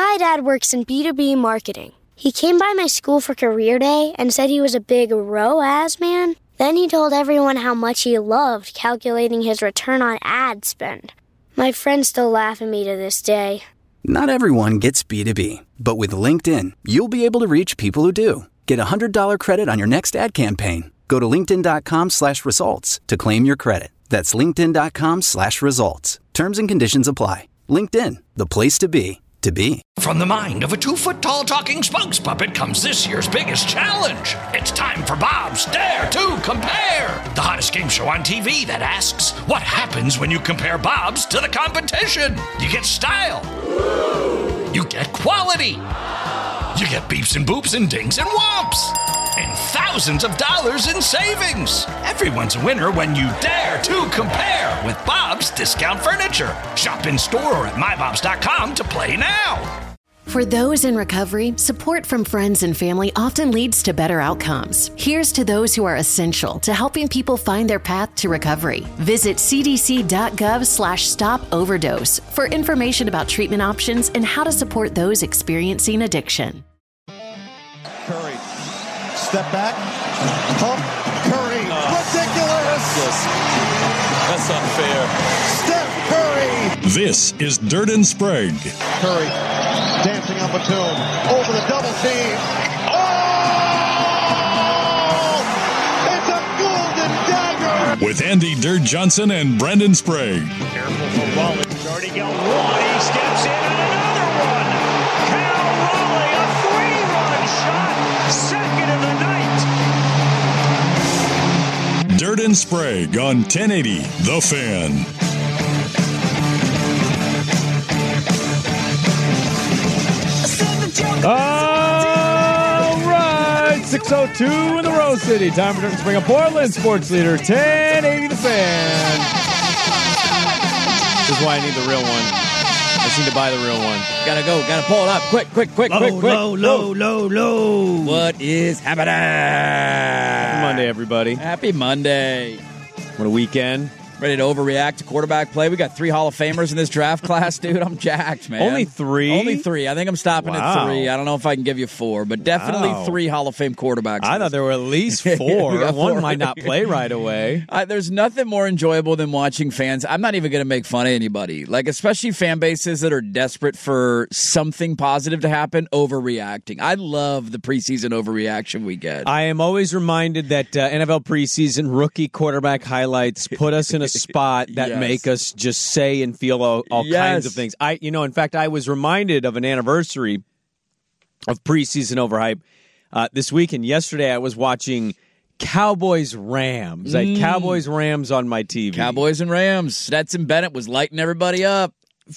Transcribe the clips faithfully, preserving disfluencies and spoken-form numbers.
My dad works in B two B marketing. He came by my school for career day and said he was a big R O A S man. Then he told everyone how much he loved calculating his return on ad spend. My friends still laugh at me to this day. Not everyone gets B two B, but with LinkedIn, you'll be able to reach people who do. Get a one hundred dollars credit on your next ad campaign. Go to linkedin.com slash results to claim your credit. That's linkedin.com slash results. Terms and conditions apply. LinkedIn, the place to be, to be. From the mind of a two-foot-tall talking spokes puppet comes this year's biggest challenge. It's time for Bob's Dare to Compare, the hottest game show on T V that asks, what happens when you compare Bob's to the competition? You get style. You get quality. You get beeps and boops and dings and whomps. And thousands of dollars in savings. Everyone's a winner when you dare to compare with Bob's Discount Furniture. Shop in store or at my bobs dot com to play now. For those in recovery, support from friends and family often leads to better outcomes. Here's to those who are essential to helping people find their path to recovery. Visit cdc.gov slash stop overdose for information about treatment options and how to support those experiencing addiction. Curry, step back, pump, Curry, oh, ridiculous! That's, just, that's unfair. Steph Curry! This is Dirt and Sprague. Curry, dancing on Batum, over the double team. Oh! It's a golden dagger! With Andy Dirt Johnson and Brandon Sprague. Careful for Raleigh. He's already got one. He steps in and another one. Cal Raleigh, a three-run shot. Second of the night. Dirt and Sprague on ten eighty The Fan. All right, six oh two in the Rose City. Time for Dirt and Sprague on Portland Sports Leader, ten eighty The Fan. This is why I need the real one. I just need to buy the real one. Gotta go, gotta pull it up. Quick, quick, quick, low, quick, quick. Low, low, low, low. What is happening? Happy Monday, everybody. Happy Monday. What a weekend. Ready to overreact to quarterback play. We got three Hall of Famers in this draft class, dude. I'm jacked, man. Only three? Only three. I think I'm stopping wow. at three. I don't know if I can give you four, but definitely wow. three Hall of Fame quarterbacks. I thought there were at least four. One four. Might not play right away. I, there's nothing more enjoyable than watching fans. I'm not even going to make fun of anybody. Like, especially fan bases that are desperate for something positive to happen, overreacting. I love the preseason overreaction we get. I am always reminded that uh, N F L preseason rookie quarterback highlights put us in a spot that yes. make us just say and feel all, all yes. kinds of things. I, you know, in fact, I was reminded of an anniversary of preseason overhype uh, this weekend. Yesterday, I was watching Cowboys Rams. Mm. I had Cowboys Rams on my T V. Cowboys and Rams. Stetson Bennett was lighting everybody up.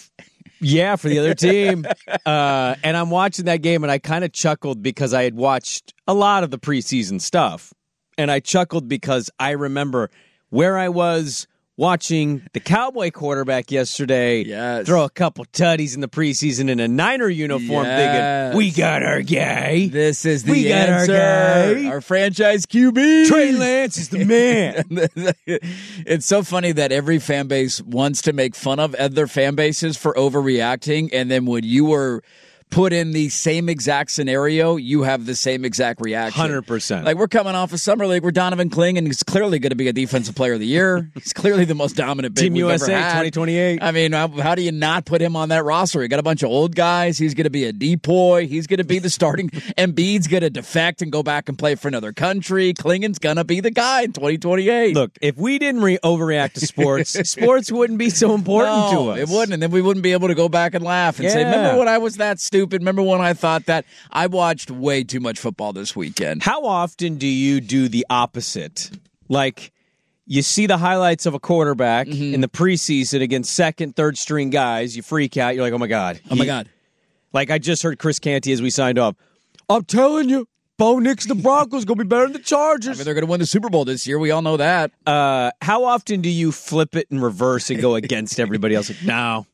Yeah, for the other team. uh, and I'm watching that game, and I kind of chuckled because I had watched a lot of the preseason stuff. And I chuckled because I remember where I was watching the Cowboy quarterback yesterday yes. throw a couple tutties in the preseason in a Niner uniform yes. thinking, we got our guy. This is the we answer. got our guy. Our franchise Q B. Trey Lance is the man. It's so funny that every fan base wants to make fun of other fan bases for overreacting, and then when you were put in the same exact scenario, you have the same exact reaction. one hundred percent. Like, we're coming off of Summer League where Donovan Kling is clearly going to be a Defensive Player of the Year. He's clearly the most dominant big Team we've U S A ever had. twenty twenty-eight. I mean, how, how do you not put him on that roster? You got a bunch of old guys. He's going to be a depoy. He's going to be the starting. Embiid's going to defect and go back and play for another country. Klingon's going to be the guy in twenty twenty-eight. Look, if we didn't re- overreact to sports, sports wouldn't be so important no, to us. It wouldn't, and then we wouldn't be able to go back and laugh and yeah. say, remember when I was that stupid? Remember when I thought that? I watched way too much football this weekend. How often do you do the opposite? Like, you see the highlights of a quarterback mm-hmm. in the preseason against second, third string guys, you freak out, you're like, oh my God. Oh my God. Like, I just heard Chris Canty as we signed off. I'm telling you, Bo Nix, the Broncos, going to be better than the Chargers. I mean, they're going to win the Super Bowl this year. We all know that. Uh, how often do you flip it in reverse and go against everybody else? Like, no,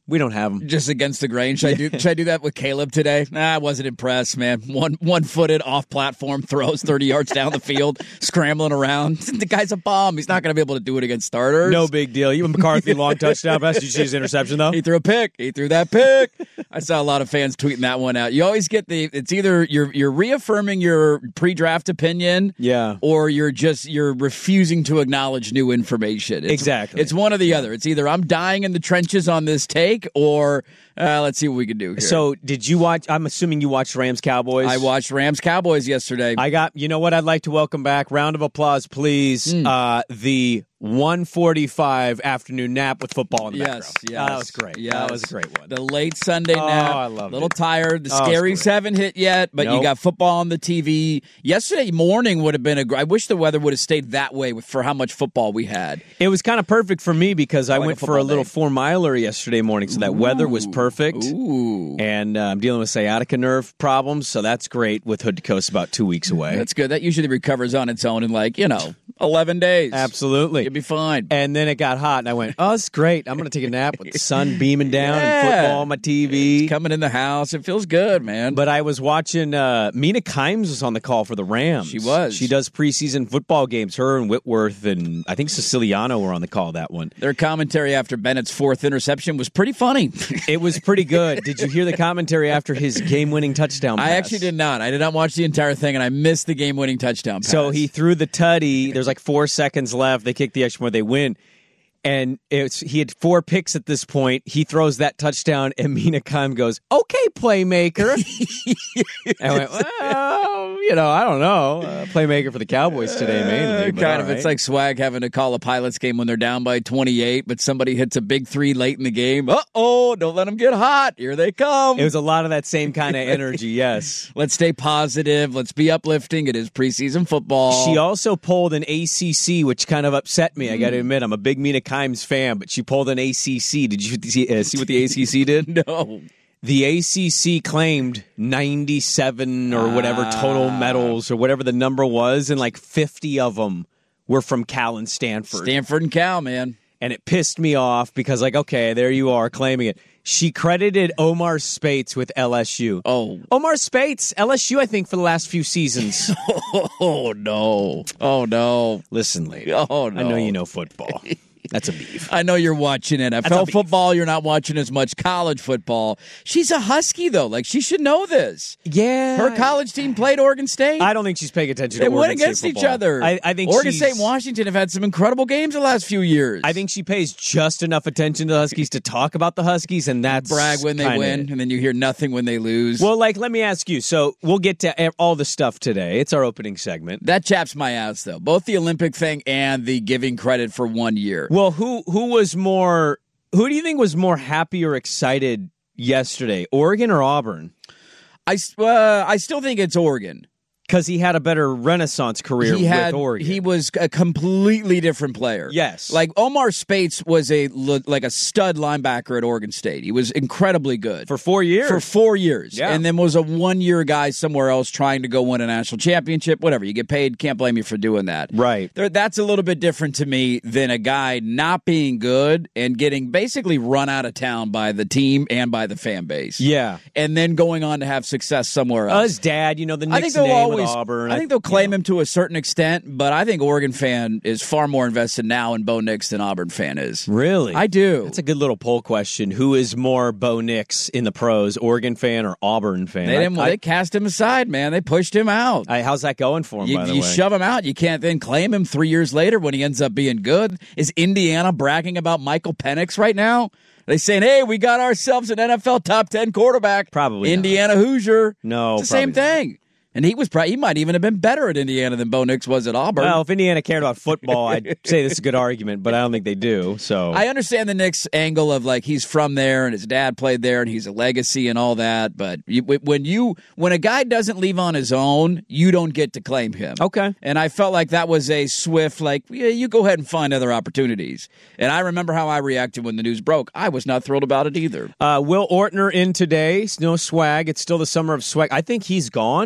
We don't have them. Just against the grain. Should I do should I do that with Caleb today? Nah, I wasn't impressed, man. One one footed off platform throws thirty yards down the field, scrambling around. The guy's a bomb. He's not going to be able to do it against starters. No big deal. Even McCarthy long touchdown pass. Did you see his interception though? He threw a pick. He threw that pick. I saw a lot of fans tweeting that one out. You always get the it's either you're you're reaffirming your pre-draft opinion, yeah, or you're just you're refusing to acknowledge new information. It's, exactly. It's one or the other. It's either I'm dying in the trenches on this take, or uh, let's see what we can do here. So, did you watch? I'm assuming you watched Rams Cowboys. I watched Rams Cowboys yesterday. I got. You know what? I'd like to welcome back. Round of applause, please. Mm. Uh, the one forty-five afternoon nap with football in the yes, background. Yes, oh, that was great. Yes. That was a great one. The late Sunday oh, nap. I loved A little it. tired. The oh, scaries haven't hit yet, but nope. you got football on the T V. Yesterday morning would have been a. I wish the weather would have stayed that way with, for how much football we had. It was kind of perfect for me because I, I went like a for a little day. four miler yesterday morning, so that Ooh. weather was perfect. Ooh. And uh, I'm dealing with sciatica nerve problems, so that's great with Hood to Coast about two weeks away. That's good. That usually recovers on its own in like, you know, eleven days. Absolutely. You'll be fine. And then it got hot, and I went, oh, it's great. I'm going to take a nap with the sun beaming down Yeah. and football on my T V. It's coming in the house. It feels good, man. But I was watching, uh, Mina Kimes was on the call for the Rams. She was. She does preseason football games. Her and Whitworth and I think Siciliano were on the call that one. Their commentary after Bennett's fourth interception was pretty funny. It was pretty good. Did you hear the commentary after his game-winning touchdown pass? I actually did not. I did not watch the entire thing, and I missed the game-winning touchdown pass. So he threw the tutty. There's like four seconds left. They kick the extra point. They win. And it's he had four picks at this point. He throws that touchdown, and Mina Kimes goes, okay, playmaker. I went, well, you know, I don't know. Uh, playmaker for the Cowboys today, mainly. Uh, kind of. Right. It's like Swag having to call a Pilots game when they're down by twenty-eight, but somebody hits a big three late in the game. Uh-oh, don't let them get hot. Here they come. It was a lot of that same kind of energy, yes. Let's stay positive. Let's be uplifting. It is preseason football. She also pulled an A C C, which kind of upset me. I got to admit, I'm a big Mina Kimes fan, but she pulled an A C C. Did you see, uh, see what the A C C did? No. The A C C claimed ninety-seven or whatever total Ah. medals or whatever the number was, and like fifty of them were from Cal and Stanford. Stanford and Cal, man. And it pissed me off because, like, okay, there you are claiming it. She credited Omar Spates with L S U. Oh. Omar Spates, L S U, I think, for the last few seasons. Oh, no. Oh, no. Listen, lady. Oh, no. I know you know football. That's a beef. I know you're watching N F L beef. football. You're not watching as much college football. She's a Husky, though. Like, she should know this. Yeah. Her college team played Oregon State. I don't think she's paying attention They to went Oregon State against each football. other. I, I think Oregon she's- State and Washington have had some incredible games the last few years. I think she pays just enough attention to the Huskies to talk about the Huskies, and that's brag when they kinda win, it. and then you hear nothing when they lose. Well, like, let me ask you. So we'll get to e- all the stuff today. It's our opening segment. That chaps my ass, though. Both the Olympic thing and the giving credit for one year. Well, who who was more? Who do you think was more happy or excited yesterday, Oregon or Auburn? I, uh, I still think it's Oregon. Because he had a better Renaissance career he had, with Oregon. He was a completely different player. Yes. Like Omar Spates was a like a stud linebacker at Oregon State. He was incredibly good. For four years? For four years. Yeah. And then was a one-year guy somewhere else trying to go win a national championship. Whatever. You get paid. Can't blame you for doing that. Right. There, that's a little bit different to me than a guy not being good and getting basically run out of town by the team and by the fan base. Yeah. And then going on to have success somewhere Uh, else. his dad, you know, the Knicks I think they'll name always. with Auburn. I think they'll claim you know. him to a certain extent, but I think Oregon fan is far more invested now in Bo Nix than Auburn fan is. Really? I do. That's a good little poll question. Who is more Bo Nix in the pros, Oregon fan or Auburn fan? They didn't. I, they cast him aside, man. They pushed him out. I, how's that going for him, You, by the you way? shove him out. You can't then claim him three years later when he ends up being good. Is Indiana bragging about Michael Penix right now? They saying, "Hey, we got ourselves an N F L top ten quarterback." Probably Indiana not. Hoosier. No, it's the same probably not. thing. And he was probably, he might even have been better at Indiana than Bo Nix was at Auburn. Well, if Indiana cared about football, I'd say this is a good argument, but I don't think they do. So I understand the Knicks angle of like he's from there and his dad played there and he's a legacy and all that. But you, when you when a guy doesn't leave on his own, you don't get to claim him. Okay. And I felt like that was a swift like yeah, you go ahead and find other opportunities. And I remember how I reacted when the news broke. I was not thrilled about it either. uh, Will Ortner in today. No swag. It's still the summer of swag. I think he's gone.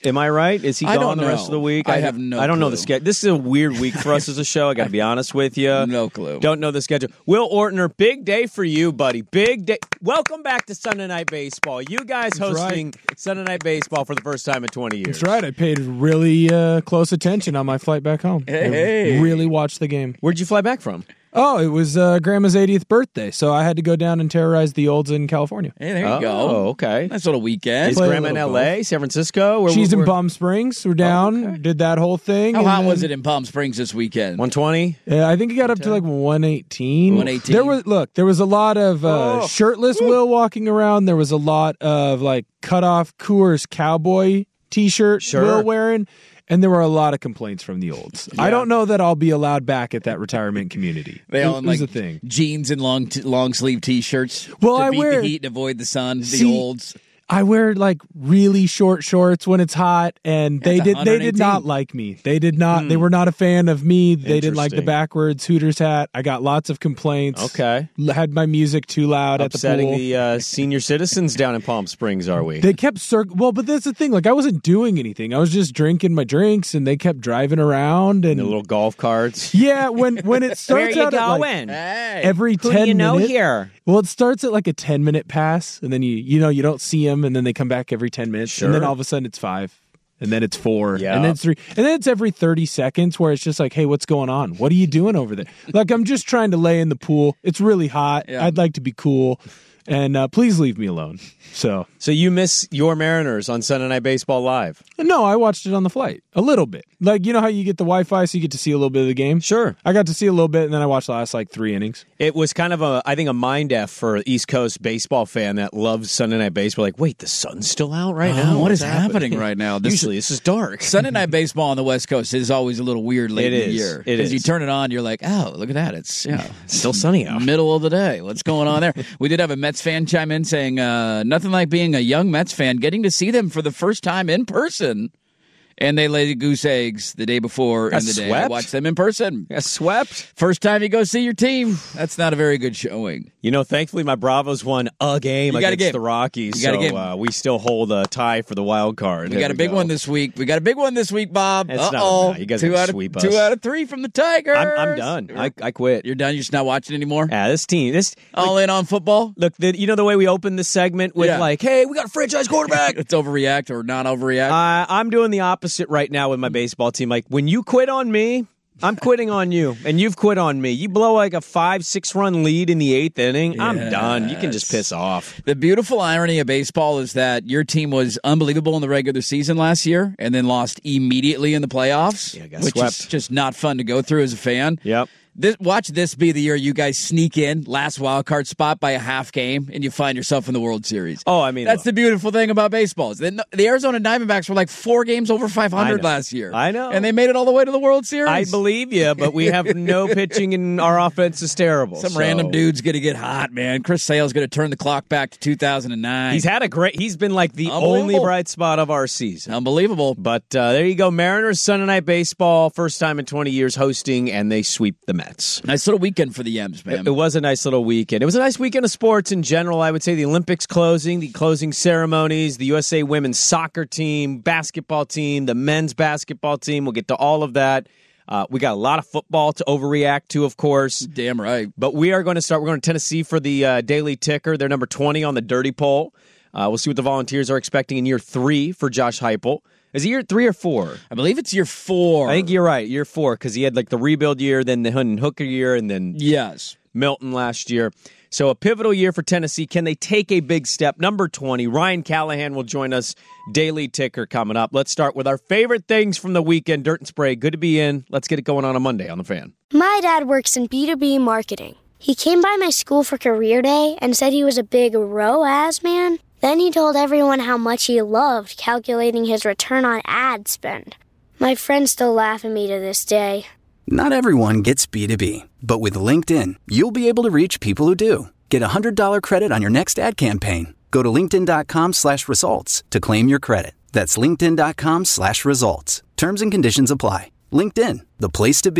Am I right? Is he I gone don't the know. rest of the week? I have no I don't know clue. the schedule. This is a weird week for us as a show. I got to be honest with you. No clue. Don't know the schedule. Will Ortner, big day for you, buddy. Big day. Welcome back to Sunday Night Baseball. You guys That's hosting right. Sunday Night Baseball for the first time in twenty years. That's right. I paid really uh, close attention on my flight back home. Hey. I really watched the game. Where'd you fly back from? Oh, it was uh, Grandma's eightieth birthday, so I had to go down and terrorize the olds in California. Hey, there you oh, go. Oh, okay. Nice little weekend. Is Play a Grandma in little L A, golf. San Francisco? Where, She's where, in Palm Springs. We're down, Oh, okay. did that whole thing. How and hot then- was it in Palm Springs this weekend? one twenty? Yeah, I think it got up to like one eighteen. one eighteen. There was look, there was a lot of uh, Oh. shirtless Will walking around. There was a lot of like cut off Coors cowboy t-shirt Sure. Will wearing, and there were a lot of complaints from the olds. I don't know that I'll be allowed back at that retirement community. They it, all it in was like a thing. jeans and long t- long sleeve t-shirts. Well, to I beat wear- the heat and avoid the sun. The See, olds. I wear like really short shorts when it's hot, and they It's did they did not one eighteen. like me. They did not. They were not a fan of me. They didn't like the Interesting. backwards Hooters hat. I got lots of complaints. Okay. L- Had my music too loud Upsetting at the pool. the uh, senior citizens down in Palm Springs, are we? They kept cir- well, but that's the thing. Like I wasn't doing anything. I was just drinking my drinks, and they kept driving around and the little golf carts. yeah. When when it starts out at, like, Hey. every Who ten do you know minutes. here? Well, it starts at like a ten minute pass, and then you you know you don't see them, and then they come back every ten minutes, Sure. and then all of a sudden it's five, and then it's four, Yeah. and then it's three, and then it's every thirty seconds where it's just like, hey, what's going on? What are you doing over there? Like I'm just trying to lay in the pool. It's really hot. Yeah. I'd like to be cool, and uh, please leave me alone. So So you miss your Mariners on Sunday Night Baseball Live? no, I watched it on the flight a little bit. Like you know how you get the Wi-Fi, so you get to see a little bit of the game. Sure. I got to see a little bit, and then I watched the last like three innings. It was kind of a, I think, a mind F for an East Coast baseball fan that loves Sunday Night Baseball. Like, wait, the sun's still out right now? Oh, what What's is happening right now? This- Usually, this is dark. Sunday Night Baseball on the West Coast is always a little weird late It in the is. year. It Because you is. turn it on, you're like, oh, look at that. It's yeah, Still sunny out. middle of the day. What's going on there? We did have a Mets fan chime in saying, uh, nothing like being a young Mets fan, getting to see them for the first time in person. And they laid goose eggs the day before Got in the day. I swept? watched them in person. Got swept. First time you go see your team, that's not a very good showing. You know, thankfully, my Bravos won a game You got a against game. the Rockies. You got a so game. Uh, we still hold a tie for the wild card. We There got a big go. one this week. We got a big one this week, Bob. It's not Uh-oh. enough. You guys two gotta out of sweep us. two out of three from the Tigers. I'm, I'm done. I, I quit. You're done. You're just not watching anymore. Yeah, this team. This All in on football. look. The, you know the way we opened this segment with Yeah. like, "Hey, we got a franchise quarterback." Let's overreact or not overreact. Uh, I'm doing the opposite right now with my baseball team. Like, when you quit on me, I'm quitting on you, and you've quit on me. You blow like a five, six run lead in the eighth inning, I'm done. You can just piss off. The beautiful irony of baseball is that your team was unbelievable in the regular season last year and then lost immediately in the playoffs, Yeah, got which swept. is just not fun to go through as a fan. Yep. This, watch this be the year you guys sneak in last wild card spot by a half game and you find yourself in the World Series. Oh, I mean, that's look. the beautiful thing about baseball. Is that the Arizona Diamondbacks were like four games over five hundred I know. last year. I know. and they made it all the way to the World Series. I believe you, but we have no pitching, and our offense is terrible. Some so- random dude's going to get hot, man. Chris Sale's going to turn the clock back to two thousand nine. He's had a great. He's been like the Unbelievable. only bright spot of our season. unbelievable. But uh, there you go, Mariners Sunday Night Baseball, first time in twenty years hosting, and they sweep the Mets. Nice little weekend for the M's, man. It, it was a nice little weekend. It was a nice weekend of sports in general. I would say the Olympics closing, the closing ceremonies, the U S A women's soccer team, basketball team, the men's basketball team. We'll get to all of that. Uh, we got a lot of football to overreact to, of course. Damn right. But we are going to start. We're going to Tennessee for the uh, Daily Ticker. They're number twenty on the Dirty Poll. Uh, we'll see what the Volunteers are expecting in year three for Josh Heupel. Is it year three or four? I believe it's year four. I think you're right, year four, because he had like the rebuild year, then the Hendon Hooker year, and then Yes. Milton last year. So a pivotal year for Tennessee. Can they take a big step? Number twenty, Ryan Callahan will join us. Daily Ticker coming up. Let's start with our favorite things from the weekend. Dirt and Spray, good to be in. Let's get it going on a Monday on The Fan. My dad works in B two B marketing. He came by my school for career day and said he was a big R O A S man. Then he told everyone how much he loved calculating his return on ad spend. My friends still laugh at me to this day. Not everyone gets B two B, but with LinkedIn, you'll be able to reach people who do. Get a one hundred dollars credit on your next ad campaign. Go to linkedin.com slash results to claim your credit. That's linkedin.com slash results. Terms and conditions apply. LinkedIn, the place to be,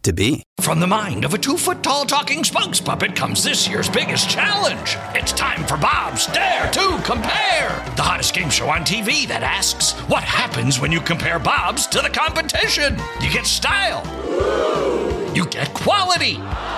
to be. From the mind of a two-foot-tall talking spokes puppet comes this year's biggest challenge. It's time for Bob's Dare to Compare, the hottest game show on T V that asks, what happens when you compare Bob's to the competition? You get style. You get quality.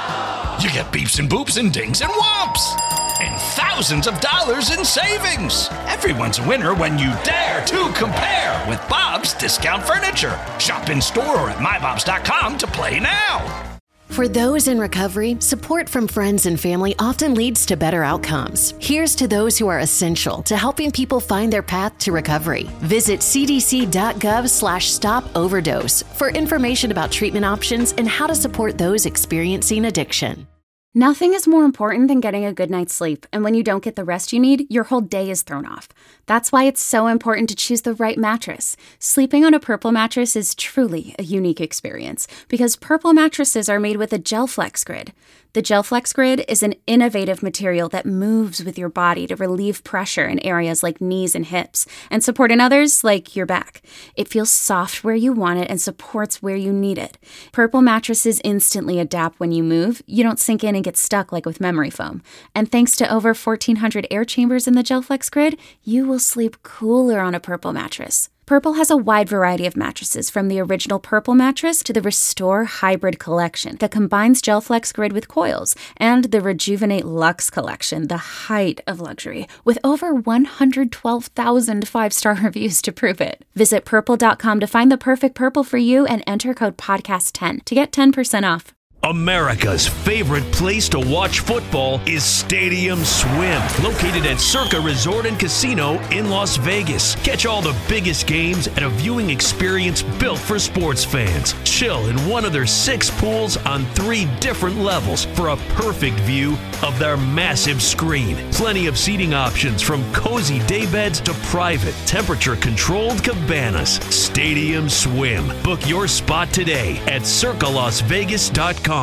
You get beeps and boops and dings and whomps. And thousands of dollars in savings. Everyone's a winner when you dare to compare with Bob's Discount Furniture. Shop in store or at my bobs dot com to play now. For those in recovery, support from friends and family often leads to better outcomes. Here's to those who are essential to helping people find their path to recovery. Visit cdc.gov slash stop overdose for information about treatment options and how to support those experiencing addiction. Nothing is more important than getting a good night's sleep, and when you don't get the rest you need, your whole day is thrown off. That's why it's so important to choose the right mattress. Sleeping on a Purple mattress is truly a unique experience because Purple mattresses are made with a GelFlex Grid. The GelFlex Grid is an innovative material that moves with your body to relieve pressure in areas like knees and hips and support in others like your back. It feels soft where you want it and supports where you need it. Purple mattresses instantly adapt when you move. You don't sink in and get stuck like with memory foam. And thanks to over fourteen hundred air chambers in the GelFlex Grid, you will sleep cooler on a Purple mattress. Purple has a wide variety of mattresses, from the original Purple mattress to the Restore Hybrid collection that combines GelFlex Grid with coils, and the Rejuvenate Luxe collection, the height of luxury, with over one hundred twelve thousand five-star reviews to prove it. Visit purple dot com to find the perfect Purple for you and enter code podcast ten to get ten percent off. America's favorite place to watch football is Stadium Swim, located at Circa Resort and Casino in Las Vegas. Catch all the biggest games at a viewing experience built for sports fans. Chill in one of their six pools on three different levels for a perfect view of their massive screen. Plenty of seating options, from cozy daybeds to private, temperature-controlled cabanas. Stadium Swim. Book your spot today at circa las vegas dot com.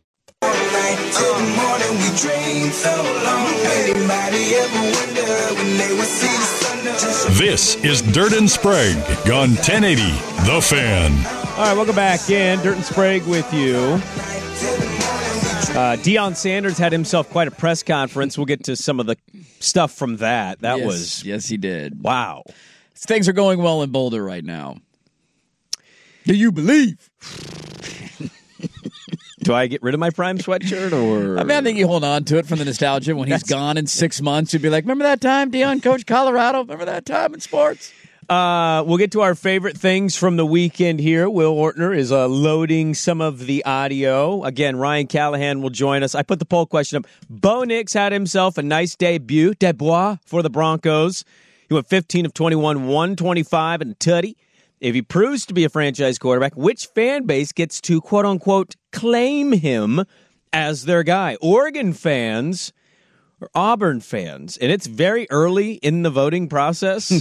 This is Dirt and Sprague on ten eighty The Fan. All right, welcome back in. Dirt and Sprague with you. Uh, Deion Sanders had himself quite a press conference. We'll get to some of the stuff from that. That yes, was... Yes, he did. Wow. Things are going well in Boulder right now. Do you believe? Do I get rid of my Prime sweatshirt, or? I mean, I think you hold on to it from the nostalgia. When he's That's... gone in six months, you'd be like, remember that time Deion coached Colorado? Remember that time in sports? Uh, we'll get to our favorite things from the weekend here. Will Ortner is uh, loading some of the audio. Again, Ryan Callahan will join us. I put the poll question up. Bo Nix had himself a nice debut, Dubois, for the Broncos. He went fifteen of twenty-one, one twenty-five, and a tutty. If he proves to be a franchise quarterback, which fan base gets to, quote-unquote, claim him as their guy? Oregon fans or Auburn fans? And it's very early in the voting process.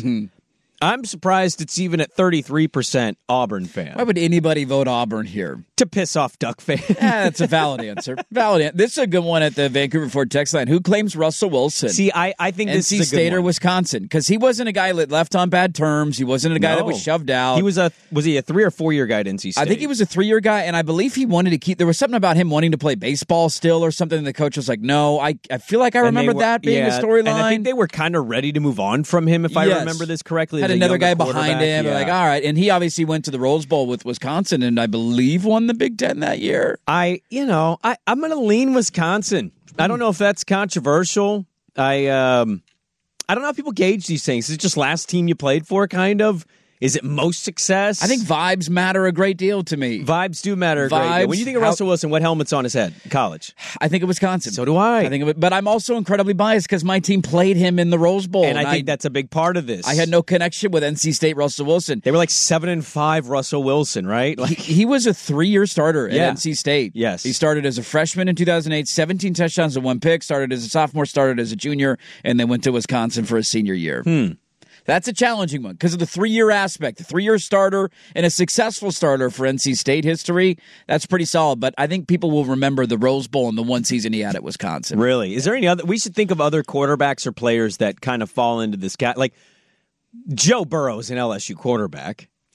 I'm surprised it's even at thirty-three percent Auburn fan. Why would anybody vote Auburn here? To piss off Duck fans. Yeah, that's a valid answer. Valid answer. This is a good one at the Vancouver Ford text line. Who claims Russell Wilson? See, I, I think this N C is a good State or one. Wisconsin, because he wasn't a guy that left on bad terms. He wasn't a guy No. that was shoved out. He was a was he a three or four year guy at N C State? I think he was a three year guy, and I believe he wanted to keep. There was something about him wanting to play baseball still, or something. And the coach was like, "No, I I feel like I And remember they were- that being yeah, a storyline." And I think they were kind of ready to move on from him, if I Yes. remember this correctly. Had as a another younger guy behind quarterback. him, Yeah. like, all right. And he obviously went to the Rose Bowl with Wisconsin, and I believe won the Big Ten that year. I, you know, I, I'm going to lean Wisconsin. I don't know if that's controversial. I, um, I don't know how people gauge these things. Is it just last team you played for, kind of? Is it most success? I think vibes matter a great deal to me. Vibes do matter a great Vibes, deal. When you think of how- Russell Wilson, what helmet's on his head? College. I think of Wisconsin. So do I. I think of it, but I'm also incredibly biased because my team played him in the Rose Bowl, And I think that's a big part of this. I had no connection with N C State Russell Wilson. They were like seven and five Russell Wilson, right? Like He, he was a three-year starter at Yeah. N C State. Yes. He started as a freshman in two thousand eight, seventeen touchdowns and one pick, started as a sophomore, started as a junior, and then went to Wisconsin for his senior year. Hmm. That's a challenging one because of the three-year aspect. The three-year starter and a successful starter for N C State history, that's pretty solid. But I think people will remember the Rose Bowl and the one season he had at Wisconsin. Really? Is there any other? We should think of other quarterbacks or players that kind of fall into this cat. Like Joe Burrow's an L S U quarterback.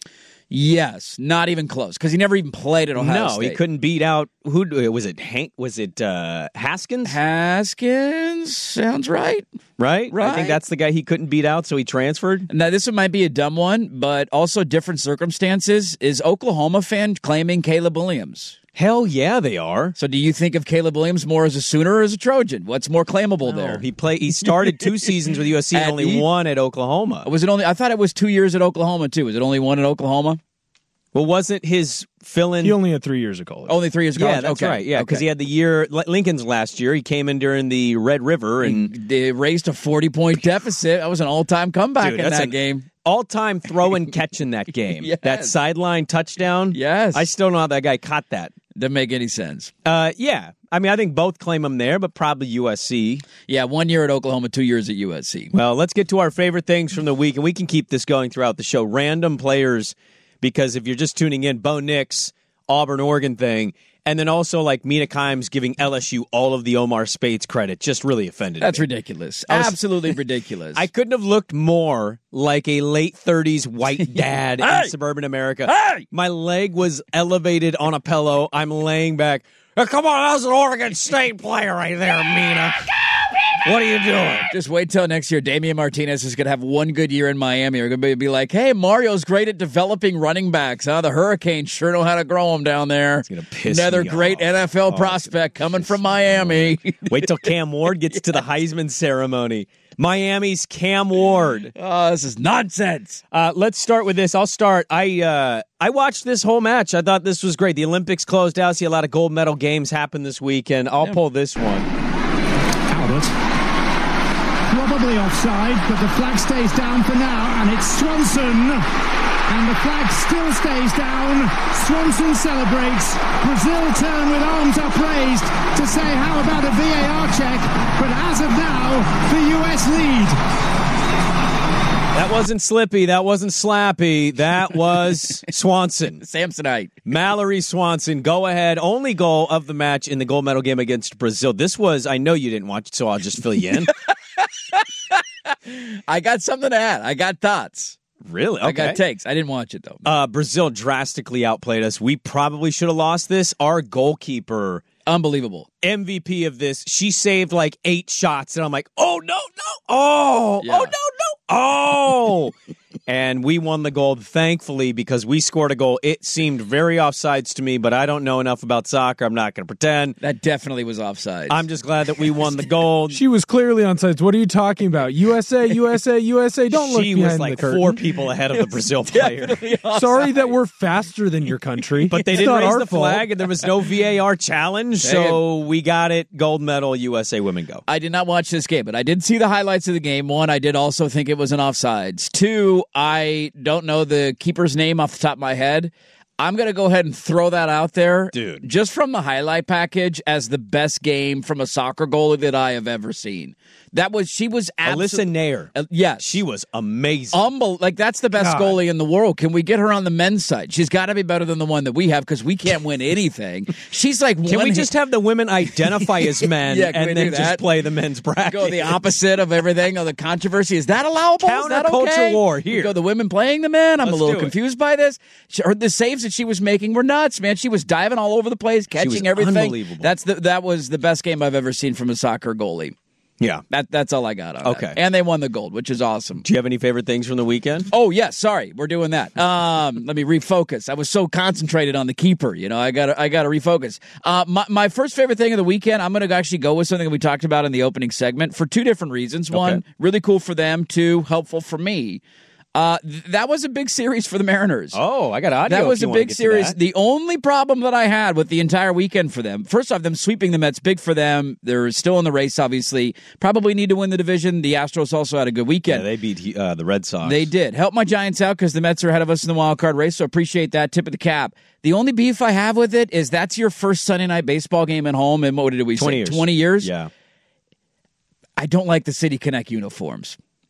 Yes, not even close, because he never even played at Ohio no, State. he couldn't beat out, who was it, Hank? Was it uh, Haskins? Haskins, sounds right. Right? Right. I think that's the guy he couldn't beat out, so he transferred. Now, this one might be a dumb one, but also different circumstances. Is Oklahoma fan claiming Caleb Williams? Hell yeah, they are. So do you think of Caleb Williams more as a Sooner or as a Trojan? What's more claimable No, there? He play. He started two seasons with U S C and At only E- one at Oklahoma. Was it only? I thought it was two years at Oklahoma, too. Was it only one at Oklahoma? Well, wasn't his fill-in? He only had three years of college. Only three years of college? Yeah, that's okay. right. Yeah, because okay. he had the year, Lincoln's last year. He came in during the Red River. and They raised a forty-point deficit. That was an all-time comeback Dude, in that's that an game. All-time throw and catch in that game. Yes. That sideline touchdown. Yes. I still don't know how that guy caught that. Doesn't make any sense. Uh, yeah. I mean, I think both claim him there, but probably U S C. Yeah, one year at Oklahoma, two years at U S C. Well, let's get to our favorite things from the week, and we can keep this going throughout the show. Random players, because if you're just tuning in, Bo Nix, Auburn, Oregon thing, and then also like Mina Kimes giving L S U all of the Omar Speights credit just really offended That's me. ridiculous. I was- Absolutely ridiculous. I couldn't have looked more like a late thirties white dad Hey! in suburban America. Hey! My leg was elevated on a pillow. I'm laying back. Oh, come on, that was an Oregon State player right there, Mina. What are you doing? Just wait till next year. Damian Martinez is going to have one good year in Miami. We're going to be like, hey, Mario's great at developing running backs. Huh? The Hurricanes sure know how to grow them down there. It's gonna piss Another me great off. N F L Oh, prospect coming from Miami. Wait till Cam Ward gets to the Heisman ceremony. Miami's Cam Ward. Oh, this is nonsense. Uh, let's start with this. I'll start. I uh, I watched this whole match. I thought this was great. The Olympics closed out. See a lot of gold medal games happen this weekend. I'll Yeah. pull this one. Albert. Probably offside, but the flag stays down for now, and it's Swanson. And the flag still stays down. Swanson celebrates. Brazil turn with arms upraised to say, how about a V A R check? But as of now, the U S lead. That wasn't Slippy. That wasn't Slappy. That was Swanson. Samsonite. Mallory Swanson, go ahead. Only goal of the match in the gold medal game against Brazil. This was, I know you didn't watch it, so I'll just fill you in. I got something to add. I got thoughts. Really? Okay. I got takes. I didn't watch it, though. Uh, Brazil drastically outplayed us. We probably should have lost this. Our goalkeeper, Unbelievable. M V P of this, she saved like eight shots, and I'm like, oh, no, no, oh, Yeah. oh, no, no, oh. And we won the gold, thankfully, because we scored a goal. It seemed very offsides to me, but I don't know enough about soccer. I'm not going to pretend. That definitely was offside. I'm just glad that we won the gold. She was clearly on sides. What are you talking about? U S A, U S A, U S A. Don't look She behind was like the curtain. four people ahead of the Brazil player. Sorry that we're faster than your country. But they It's didn't not raise our the fault. flag, and there was no V A R challenge, so we got it. Gold medal, U S A women go. I did not watch this game, but I did see the highlights of the game. One, I did also think it was an offsides. Two, I don't know the keeper's name off the top of my head. I'm going to go ahead and throw that out there. Dude. Just from the highlight package as the best game from a soccer goalie that I have ever seen. That was, she was Alyssa absolutely. Nair. Uh, yes. She was amazing. Unbel- like, that's the best God. goalie in the world. Can we get her on the men's side? She's got to be better than the one that we have because we can't win anything. She's like, Can one we hit- just have the women identify as men Yeah, can we and then do just that? play the men's bracket? Go the opposite of everything, of the controversy. Is that allowable? Is that Counterculture okay? war We here. go the women playing the men. I'm Let's a little do it. confused by this. She, her, the saves that she was making were nuts, man. She was diving all over the place, was catching everything. unbelievable. That's the that was the best game I've ever seen from a soccer goalie. Yeah. That that's all I got on Okay. that. And they won the gold, which is awesome. Do you have any favorite things from the weekend? Oh, yes. Sorry. We're doing that. Um, let me refocus. I was so concentrated on the keeper. You know, I got I got to refocus. Uh, my, my first favorite thing of the weekend, I'm going to actually go with something that we talked about in the opening segment for two different reasons. One, Okay. really cool for them. Two, helpful for me. Uh, th- that was a big series for the Mariners. Oh, I got audio. That if was you a wanna big get to series. that. The only problem that I had with the entire weekend for them, first off, them sweeping the Mets, big for them. They're still in the race, obviously. Probably need to win the division. The Astros also had a good weekend. Yeah, they beat uh, the Red Sox. They did. Help my Giants out because the Mets are ahead of us in the wild card race, so appreciate that. Tip of the cap. The only beef I have with it is that's your first Sunday night baseball game at home in, what did we twenty say, years. twenty years? Yeah. I don't like the City Connect uniforms.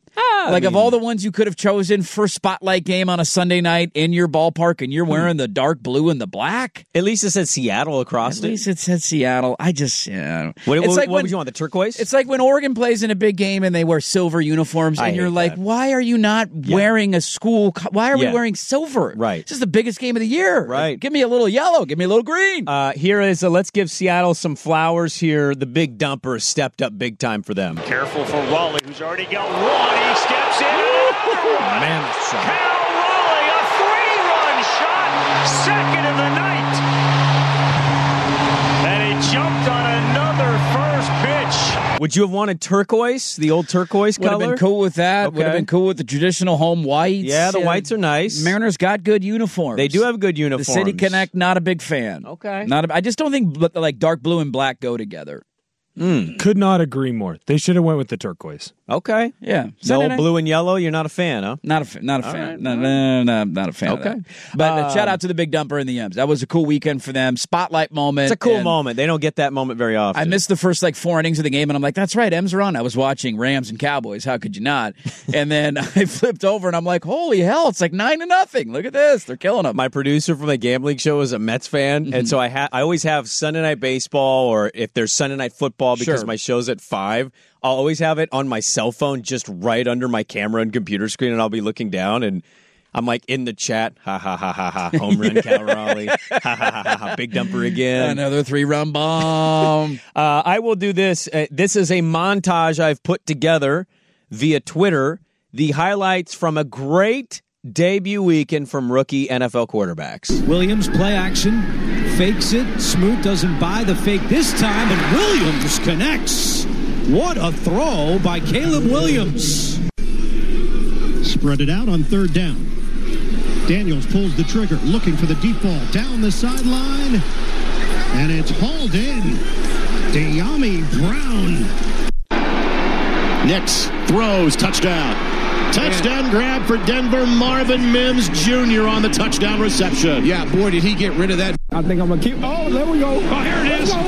I Like, mean, of all the ones you could have chosen for spotlight game on a Sunday night in your ballpark, and you're wearing the dark blue and the black. At least it said Seattle across At it. least it said Seattle. I just, yeah. What, it's what, like what when, would you want, the turquoise? It's like when Oregon plays in a big game and they wear silver uniforms, I and you're hate like, that. why are you not Yeah. wearing a school? Co- why are Yeah. we wearing silver? Right. This is the biggest game of the year. Right. Like, give me a little yellow. Give me a little green. Uh, here is, uh, let's give Seattle some flowers here. The big dumper has stepped up big time for them. Careful for Raleigh, who's already got one. He steps in. Another one. Mammoth shot. Cal Raleigh, a three-run shot, second of the night. And he jumped on another first pitch. Would you have wanted turquoise, the old turquoise Would have color? been cool with that. Would have Okay. been cool with the traditional home whites. Yeah, the Uh, whites are nice. Mariners got good uniforms. They do have good The uniforms. City Connect, not a big fan. Okay. Not. A, I just don't think bl- like dark blue and black go together. Mm. Could not agree more. They should have went with the turquoise. Okay. Yeah. No Sunday night- blue and yellow. You're not a fan, huh? Not a fa- not a All fan. right, no, all no, no, no, not a fan. Okay. Of that. But uh, Um, shout out to the Big Dumper and the M's. That was a cool weekend for them. Spotlight moment. It's a cool and moment. They don't get that moment very often. I missed the first like four innings of the game, and I'm like, "That's right, M's are on." I was watching Rams and Cowboys. How could you not? And then I flipped over, and I'm like, "Holy hell! It's like nine to nothing. Look at this. They're killing them." My producer from the gambling show is a Mets fan, Mm-hmm. and so I ha- I always have Sunday night baseball, or if there's Sunday night football, because Sure. my show's at five, I'll always have it on my cell phone, just right under my camera and computer screen, and I'll be looking down, and I'm like in the chat, ha ha ha ha ha, home run, Cal Raleigh, ha ha ha ha ha, big dumper again. Another three run bomb. Uh, I will do this. Uh, this is a montage I've put together via Twitter. The highlights from a great debut weekend from rookie N F L quarterbacks. Williams, play action, fakes it. Smoot doesn't buy the fake this time, and Williams connects. What a throw by Caleb Williams. Spread it out on third down. Daniels pulls the trigger, looking for the deep ball down the sideline, and it's hauled in. De'Ami Brown. Nix throws, touchdown. Touchdown grab for Denver. Marvin Mims Junior on the touchdown reception. Yeah, boy, did he get rid of that. I think I'm going to keep. Oh, there we go. Oh, here it is.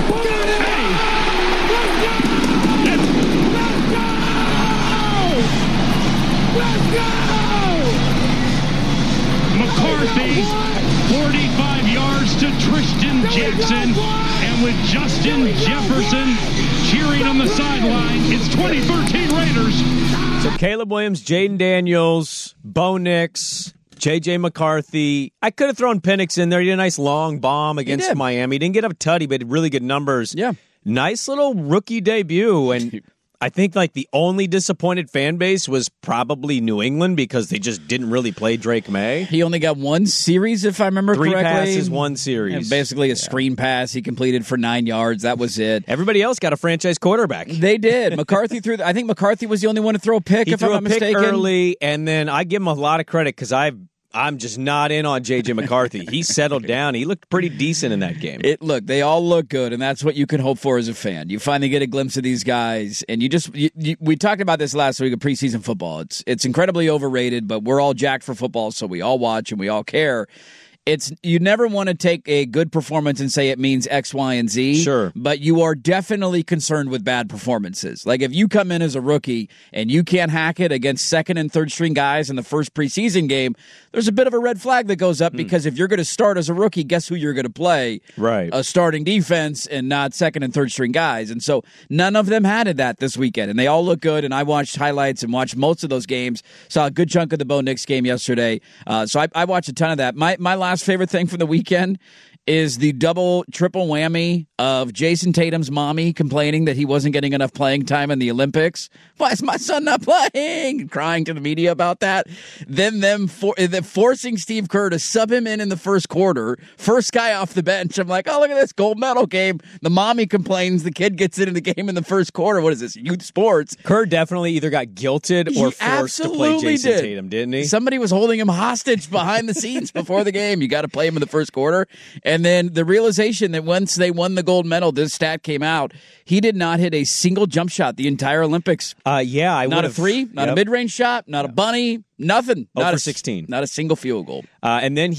McCarthy, forty-five yards to Tristan Jackson, and with Justin Jefferson cheering on the sideline, it's twenty thirteen Raiders. So Caleb Williams, Jaden Daniels, Bo Nix, J J McCarthy. I could have thrown Penix in there. He did a nice long bomb against Miami. He didn't get up tutty, but really good numbers. Yeah. Nice little rookie debut. And I think like the only disappointed fan base was probably New England because they just didn't really play Drake May. He only got one series, if I remember Three correctly. passes, one series. And basically a Yeah. screen pass he completed for nine yards. That was it. Everybody else got a franchise quarterback. They did. McCarthy threw. The, I think McCarthy was the only one to throw a pick, He if threw I'm a not pick mistaken. early, and then I give him a lot of credit because I've I'm just not in on J J McCarthy. He settled down. He looked pretty decent in that game. It look, they all look good, and that's what you can hope for as a fan. You finally get a glimpse of these guys, and you just you, you, we talked about this last week of preseason football. It's it's incredibly overrated, but we're all jacked for football, so we all watch and we all care. It's you never want to take a good performance and say it means X, Y, and Z. Sure. But you are definitely concerned with bad performances. Like if you come in as a rookie and you can't hack it against second and third string guys in the first preseason game, there's a bit of a red flag that goes up because if you're going to start as a rookie, guess who you're going to play? Right. A starting defense and not second and third string guys. And so none of them had that this weekend. And they all look good. And I watched highlights and watched most of those games. Saw a good chunk of the Bo Nix game yesterday. Uh, so I, I watched a ton of that. My my last favorite thing from the weekend is the double, triple whammy of Jason Tatum's mommy complaining that he wasn't getting enough playing time in the Olympics. Why is my son not playing? Crying to the media about that. Then them for, them forcing Steve Kerr to sub him in in the first quarter. First guy off the bench. I'm like, oh, look at this gold medal game. The mommy complains. The kid gets into the game in the first quarter. What is this, youth sports? Kerr definitely either got guilted or He forced to play absolutely Jason did. Tatum, didn't he? Somebody was holding him hostage behind the scenes before the game. You got to play him in the first quarter. And then the realization that once they won the gold medal, this stat came out, he did not hit a single jump shot the entire Olympics. Uh, yeah, I Not a would've- three, not yep. a mid-range shot, not a bunny, nothing. Oh Not for a sixteen. Not a single field goal. Uh, and then he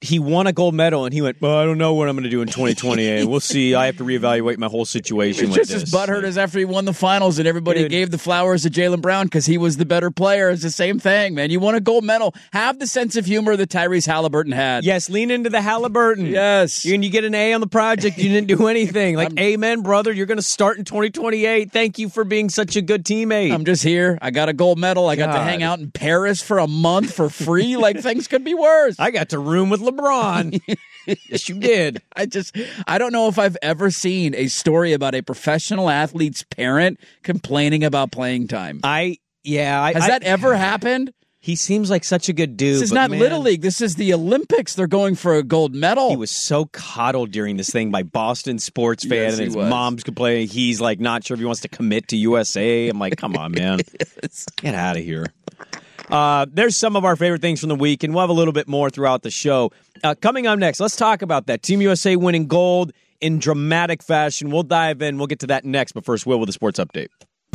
he won a gold medal, and he went, well, I don't know what I'm going to do in twenty twenty-eight. We'll see. I have to reevaluate my whole situation It's with just this. as butthurt as after he won the finals and everybody Dude. gave the flowers to Jaylen Brown because he was the better player. It's the same thing, man. You won a gold medal. Have the sense of humor that Tyrese Halliburton had. Yes, lean into the Halliburton. Yes. And you get an A on the project, you didn't do anything. Like, amen, brother. You're going to start in twenty twenty-eight. Thank you for being such a good teammate. I'm just here. I got a gold medal. I got to God. hang out in Paris for a month for free. Like, things could be worse. I got to room with LeBron. Yes, you did. I just, I don't know if I've ever seen a story about a professional athlete's parent complaining about playing time. I, yeah. I, Has I, that ever happened? He seems like such a good dude. This is but not man, Little League. This is the Olympics. They're going for a gold medal. He was so coddled during this thing by Boston sports fan, Yes, and he his was. mom's complaining. He's like not sure if he wants to commit to U S A. I'm like, come on, man. Yes. Get out of here. Uh, there's some of our favorite things from the week, and we'll have a little bit more throughout the show. Uh, coming up next, let's talk about that. Team U S A winning gold in dramatic fashion. We'll dive in. We'll get to that next, but first, Will with the sports update.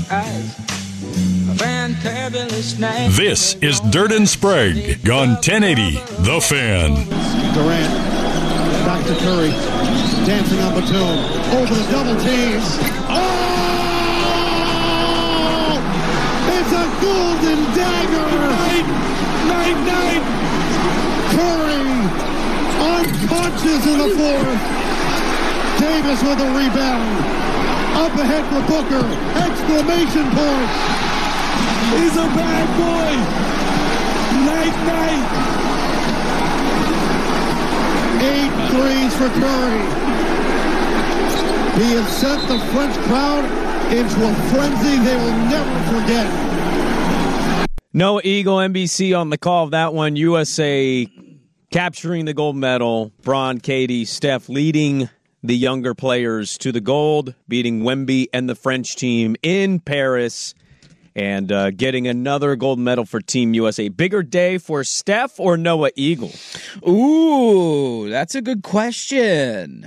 This is Dirt and Sprague on ten eighty The Fan. Durant, back to Curry, dancing on Batum, over the double team. Oh! It's a golden dagger! Night, night, night! Curry, unconscious in the fourth. Davis with a rebound. Up ahead for Booker, exclamation point! He's a bad boy! Night, night! Eight threes for Curry. He has sent the French crowd into a frenzy they will never forget. Noah Eagle, N B C on the call of that one. U S A capturing the gold medal. Bron, Katie, Steph leading the younger players to the gold, beating Wemby and the French team in Paris, and uh, getting another gold medal for Team U S A. Bigger day for Steph or Noah Eagle? Ooh, that's a good question.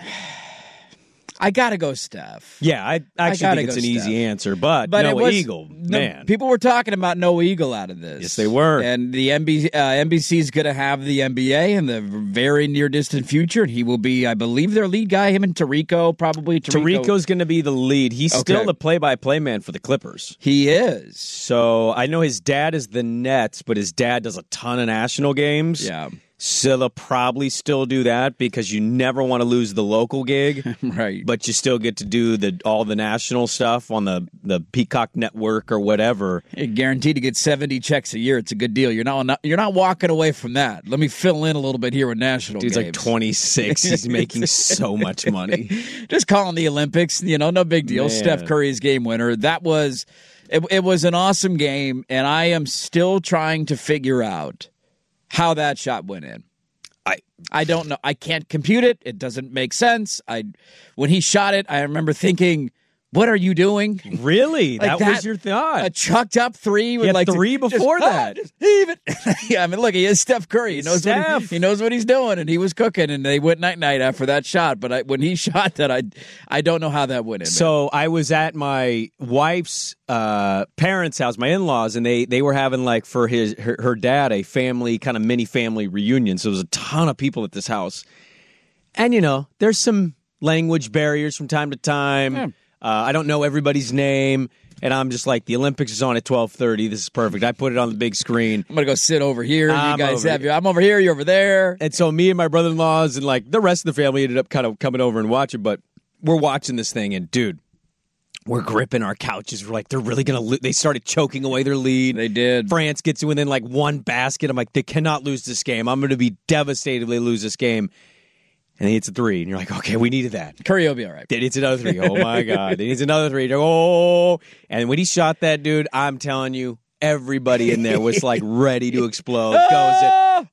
I gotta go Steph. Yeah, I actually I think it's go an Steph. easy answer, but, But it Noah was- Eagle, no, man. people were talking about Noah Eagle out of this. Yes, they were. And the N B C, uh, N B C is going to have the N B A in the very near distant future. And he will be, I believe, their lead guy. Him and Tarico, probably. Tarico. Tarico's going to be the lead. He's still Okay. the play-by-play man for the Clippers. He is. So I know his dad is the Nets, but his dad does a ton of national games. Yeah. So they'll probably still do that because you never want to lose the local gig. Right. But you still get to do the all the national stuff on the, the Peacock Network or whatever. You're guaranteed to get seventy checks a year. It's a good deal. You're not, you're not walking away from that. Let me fill in a little bit here with national Dude's games. like twenty-six. He's making so much money. Just calling the Olympics, you know, no big deal. Man. Steph Curry's game winner. That was, it, it was an awesome game, and I am still trying to figure out how that shot went in. I I don't know. I can't compute it. It doesn't make sense. I when he shot it, I remember thinking, "What are you doing?" Really? Like that, was your thought? A chucked up three with He had like three just- before just, that. ah, just heave it. Yeah, I mean, look, he is Steph Curry. He knows what Steph. he, he knows what he's doing, and he was cooking, and they went night night after that shot. But I, when he shot that, I I don't know how that went in. man. So I was at my wife's uh, parents' house, my in-laws, and they they were having like for his her, her dad a family kind of mini family reunion. So there was a ton of people at this house, and you know there's some language barriers from time to time. Yeah. Uh, I don't know everybody's name, and I'm just like the Olympics is on at twelve thirty. This is perfect. I put it on the big screen. I'm gonna go sit over here. I'm you guys over have here. your. I'm over here. You're over there. And so me and my brother-in-laws and like the rest of the family ended up kind of coming over and watching, but we're watching this thing and dude, we're gripping our couches. We're like, they're really going to lose. They started choking away their lead. They did. France gets within like one basket. I'm like, they cannot lose this game. I'm going to be devastated if they lose this game. And he hits a three. And you're like, okay, we needed that. Curry will be all right. Then hits another three. Oh, my God. Then hits another three. You're like, oh. And when he shot that, dude, I'm telling you, everybody in there was like ready to explode. Goes it.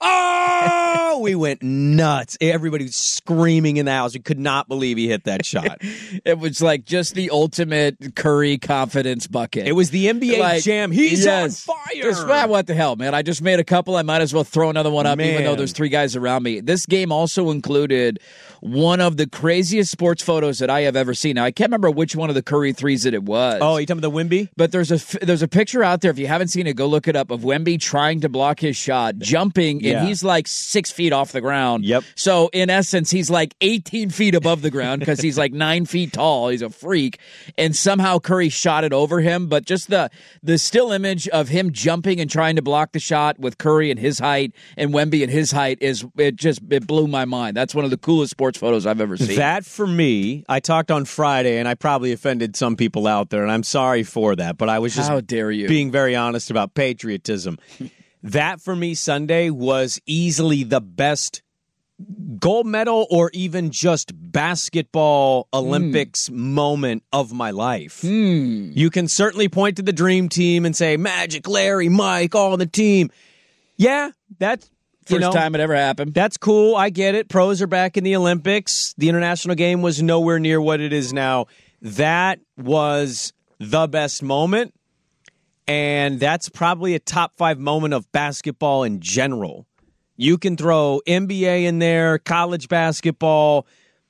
Oh, we went nuts. Everybody was screaming in the house. We could not believe he hit that shot. It was like just the ultimate Curry confidence bucket. It was the N B A Like, jam. He's yes. on fire. Just, ah, what the hell, man? I just made a couple. I might as well throw another one up, even Man. though there's three guys around me. This game also included one of the craziest sports photos that I have ever seen. Now, I can't remember which one of the Curry threes that it was. Oh, you talking about the Wemby? But there's a f- there's a picture out there. If you haven't seen it, go look it up. Of Wemby trying to block his shot, jumping, Yeah. and he's like six feet feet off the ground. Yep. So in essence, he's like eighteen feet above the ground because he's like nine feet tall. He's a freak. And somehow Curry shot it over him. But just the the still image of him jumping and trying to block the shot with Curry and his height and Wemby and his height is it just it blew my mind. That's one of the coolest sports photos I've ever seen. That for me, I talked on Friday and I probably offended some people out there, and I'm sorry for that. But I was just How dare you? being very honest about patriotism. That for me Sunday was easily the best gold medal or even just basketball Olympics mm. moment of my life. Mm. You can certainly point to the dream team and say Magic, Larry, Mike, all on the team. Yeah, that's First you know, time it ever happened. That's cool. I get it. Pros are back in the Olympics. The international game was nowhere near what it is now. That was the best moment. And that's probably a top five moment of basketball in general. You can throw N B A in there, college basketball.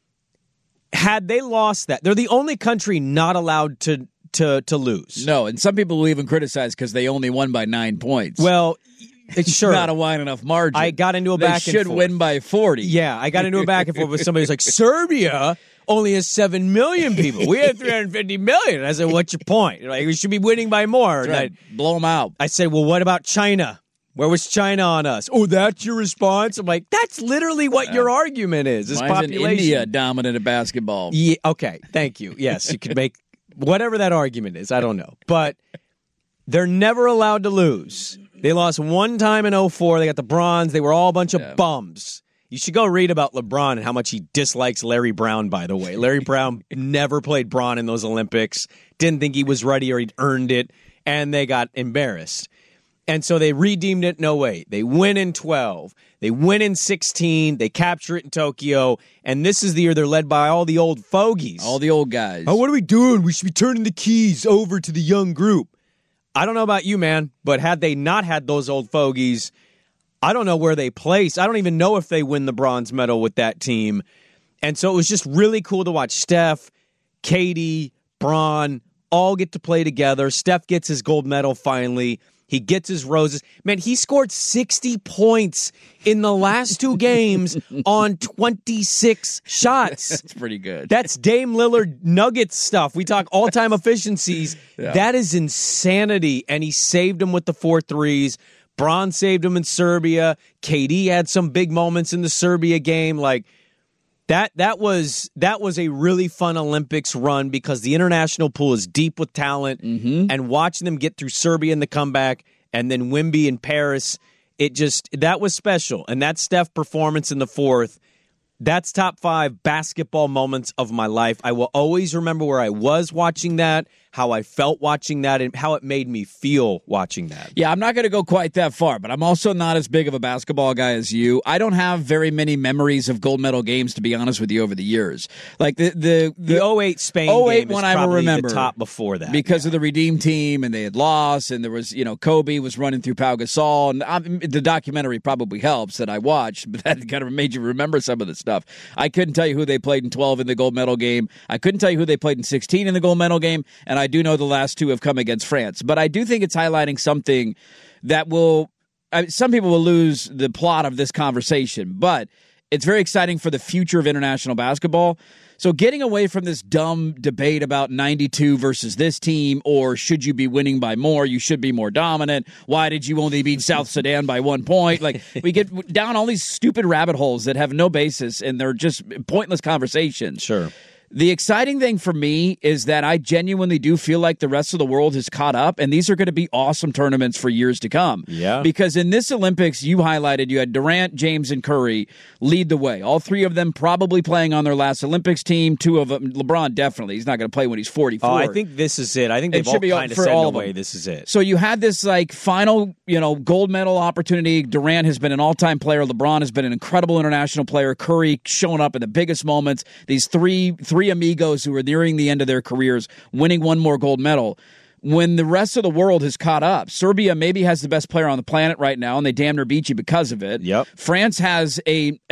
Had they lost that, they're the only country not allowed to to to lose. No, and some people will even criticize because they only won by nine points. Well, it's sure not a wide enough margin. I got into a they back and should forth. win by forty. Yeah, I got into a back and forth with somebody who's like, Serbia only has seven million people. We have three hundred fifty million. I said, what's your point? Like, we should be winning by more. Right. I, Blow them out. I said, well, what about China? Where was China on us? Oh, that's your response? I'm like, that's literally what Yeah. your argument is. Is Why population. isn't India dominant at basketball? Yeah, okay, thank you. Yes, you could make whatever that argument is. I don't know. But they're never allowed to lose. They lost one time in oh four. They got the bronze. They were all a bunch of Yeah. bums. You should go read about LeBron and how much he dislikes Larry Brown, by the way. Larry Brown never played Braun in those Olympics, didn't think he was ready or he'd earned it, and they got embarrassed. And so they redeemed it in oh eight. They win in twelve. They win in sixteen. They capture it in Tokyo. And this is the year they're led by all the old fogies. All the old guys. Oh, what are we doing? We should be turning the keys over to the young group. I don't know about you, man, but had they not had those old fogies, I don't know where they place. I don't even know if they win the bronze medal with that team. And so it was just really cool to watch Steph, Katie, Bron all get to play together. Steph gets his gold medal finally. He gets his roses. Man, he scored sixty points in the last two games on twenty-six shots. That's pretty good. That's Dame Lillard Nuggets stuff. We talk all-time efficiencies. Yeah. That is insanity. And he saved him with the four threes. Bron saved him in Serbia. K D had some big moments in the Serbia game. Like, That that was that was a really fun Olympics run because the international pool is deep with talent, mm-hmm. and watching them get through Serbia in the comeback and then Wemby in Paris, it just that was special. And that Steph performance in the fourth, that's top five basketball moments of my life. I will always remember where I was watching that, how I felt watching that, and how it made me feel watching that. Yeah, I'm not going to go quite that far, but I'm also not as big of a basketball guy as you. I don't have very many memories of gold medal games, to be honest with you, over the years. Like the the the, the oh eight Spain oh eight game one is I probably remember the top before that because yeah. of the Redeem team, and they had lost, and there was you know Kobe was running through Pau Gasol, and I, the documentary probably helps that I watched, but that kind of made you remember some of the stuff. I couldn't tell you who they played in twelve in the gold medal game. I couldn't tell you who they played in sixteen in the gold medal game, and I do know the last two have come against France. But I do think it's highlighting something that will I, some people will lose the plot of this conversation, but it's very exciting for the future of international basketball. So getting away from this dumb debate about ninety-two versus this team, or should you be winning by more, you should be more dominant, why did you only beat South Sudan by one point? Like, we get down all these stupid rabbit holes that have no basis, and they're just pointless conversations. Sure. The exciting thing for me is that I genuinely do feel like the rest of the world has caught up, and these are going to be awesome tournaments for years to come. Yeah. Because in this Olympics, you highlighted, you had Durant, James, and Curry lead the way. All three of them probably playing on their last Olympics team. Two of them, LeBron definitely. He's not going to play when he's forty-four. Oh, I think this is it. I think they've all kind of said in a way this is it. So you had this like final, you know, gold medal opportunity. Durant has been an all-time player. LeBron has been an incredible international player. Curry showing up in the biggest moments. These three three amigos who are nearing the end of their careers, winning one more gold medal. When the rest of the world has caught up, Serbia maybe has the best player on the planet right now, and they damn near beat you because of it. Yep. France has a, a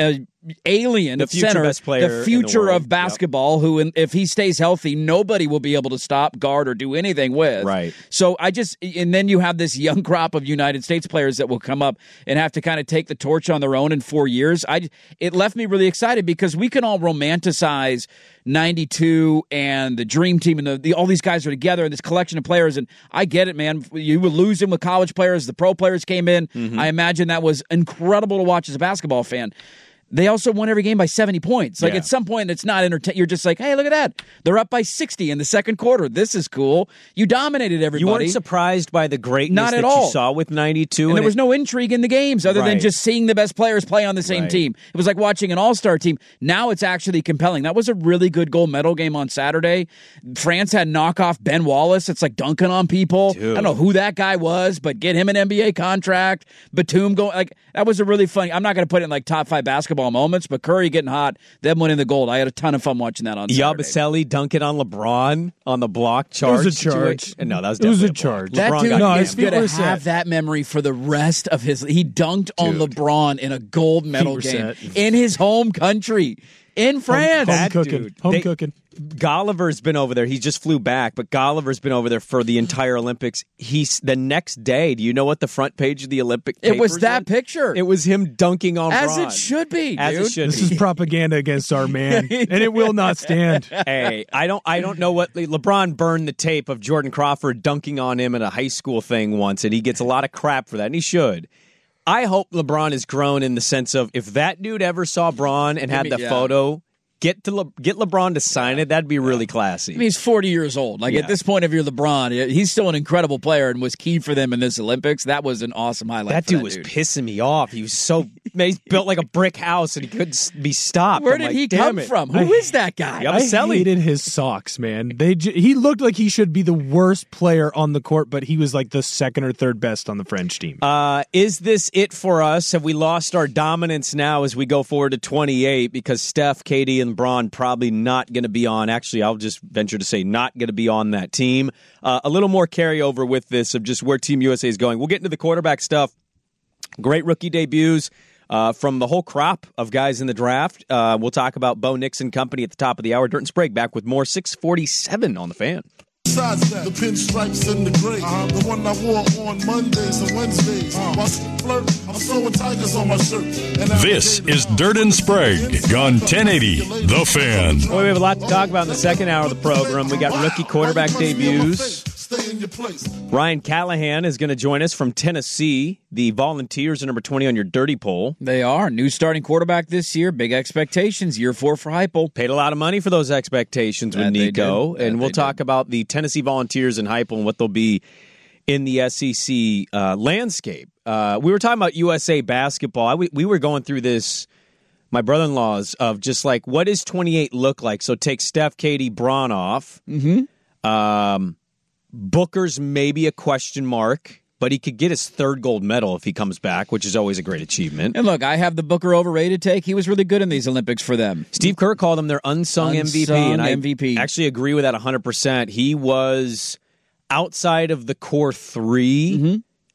alien The at future center, best player the in future the world. of basketball, who, if he stays healthy, nobody will be able to stop, guard, or do anything with. Right. So I just, and then you have this young crop of United States players that will come up and have to kind of take the torch on their own in four years. I, it left me really excited because we can all romanticize ninety-two and the Dream Team and the, the all these guys are together and this collection of players. And I get it, man. You were losing with college players. The pro players came in. Mm-hmm. I imagine that was incredible to watch as a basketball fan. They also won every game by seventy points. Like, yeah. at some point, it's not entertaining. You're just like, hey, look at that. They're up by sixty in the second quarter. This is cool. You dominated everybody. You weren't surprised by the greatness not at that all. you saw with ninety-two? And, and there it, was no intrigue in the games other right. than just seeing the best players play on the same right. team. It was like watching an all-star team. Now it's actually compelling. That was a really good gold medal game on Saturday. France had knockoff Ben Wallace. It's like dunking on people. Dude. I don't know who that guy was, but get him an N B A contract. Batum going like that was a really funny. I'm not going to put it in like top five basketball moments, but Curry getting hot, them winning the gold. I had a ton of fun watching that on Saturday. Yabusele dunking on LeBron on the block charge. It was a charge. Situation. No, that was it was a definitely charge. That LeBron dude got no, is game. going to Feet were have set. that memory for the rest of his. He dunked on Dude. LeBron in a gold medal were game set. in his home country, in France. Home, home That cooking. dude, home they- cooking. Golliver's been over there. He just flew back, but Golliver's been over there for the entire Olympics. He's the next day. Do you know what the front page of the Olympic It was papers that was? picture. It was him dunking on As Bron. it should be, As dude. it should This be. is propaganda against our man, and it will not stand. Hey, I don't I don't know what LeBron burned the tape of Jordan Crawford dunking on him at a high school thing once, and he gets a lot of crap for that, and he should. I hope LeBron has grown in the sense of if that dude ever saw Bron and had me- the yeah. photo, get to Le- get LeBron to sign it. That'd be really classy. I mean, he's forty years old. Like, Yeah. at this point, if you're LeBron, he's still an incredible player and was key for them in this Olympics. That was an awesome highlight. that for dude that was dude. pissing me off. He was so he's built like a brick house, and he couldn't s- be stopped. Where I'm did like, he damn come it. from? Who is that guy? Yep. I Yabusele. hated his socks, man. They j- he looked like he should be the worst player on the court, but he was like the second or third best on the French team. Uh, is this it for us? Have we lost our dominance now as we go forward to twenty-eight? Because Steph, Katie, and Bron probably not going to be on. Actually, I'll just venture to say not going to be on that team. Uh, a little more carryover with this of just where Team U S A is going. We'll get into the quarterback stuff. Great rookie debuts uh, from the whole crop of guys in the draft. Uh, we'll talk about Bo Nix and company at the top of the hour. Dirt and Sprague back with more. Six forty-seven on the Fan. Besides that, the pinstripes and the gray, uh-huh. the one I wore on Mondays and Wednesdays. Uh-huh. While flirt, I'm sewing tigers on my shirt. And This is Dirt and Sprague on ten eighty The Fan. Well, we have a lot to talk about in the second hour of the program. We got rookie quarterback debuts. Stay in your place. Ryan Callahan is going to join us from Tennessee. The Volunteers are number twenty on your dirty poll. They are. New starting quarterback this year. Big expectations. Year four for Heupel. Paid a lot of money for those expectations with That they Nico. did. That And we'll they talk did. about the Tennessee Volunteers and Heupel and what they'll be in the S E C uh, landscape. Uh, we were talking about U S A basketball. I, we, we were going through this, my brother-in-law's, of just like, what does twenty-eight look like? So take Steph, Katie, Bron off. Mm-hmm. Um, Booker's maybe a question mark, but he could get his third gold medal if he comes back, which is always a great achievement. And look, I have the Booker overrated take. He was really good in these Olympics for them. Steve Kerr called him their unsung, M V P, Unsung and I M V P. actually agree with that one hundred percent. He was outside of the core three. Mm-hmm.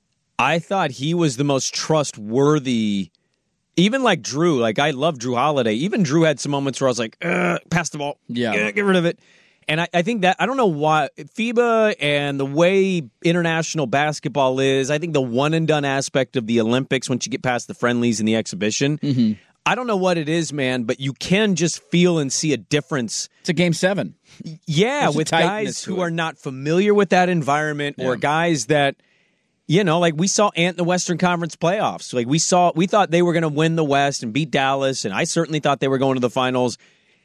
I thought he was the most trustworthy. Even like Drew, like I love Drew Holiday. Even Drew had some moments where I was like, "Ugh, pass the ball, Yeah. Ugh, get rid of it." And I, I think that, I don't know why, FIBA and the way international basketball is, I think the one-and-done aspect of the Olympics, once you get past the friendlies and the exhibition, Mm-hmm. I don't know what it is, man, but you can just feel and see a difference. It's a game seven. Yeah, There's a with tightness guys to who it. are not familiar with that environment or Yeah. guys that, you know, like we saw Ant in the Western Conference playoffs. Like we saw, we thought they were going to win the West and beat Dallas, and I certainly thought they were going to the finals.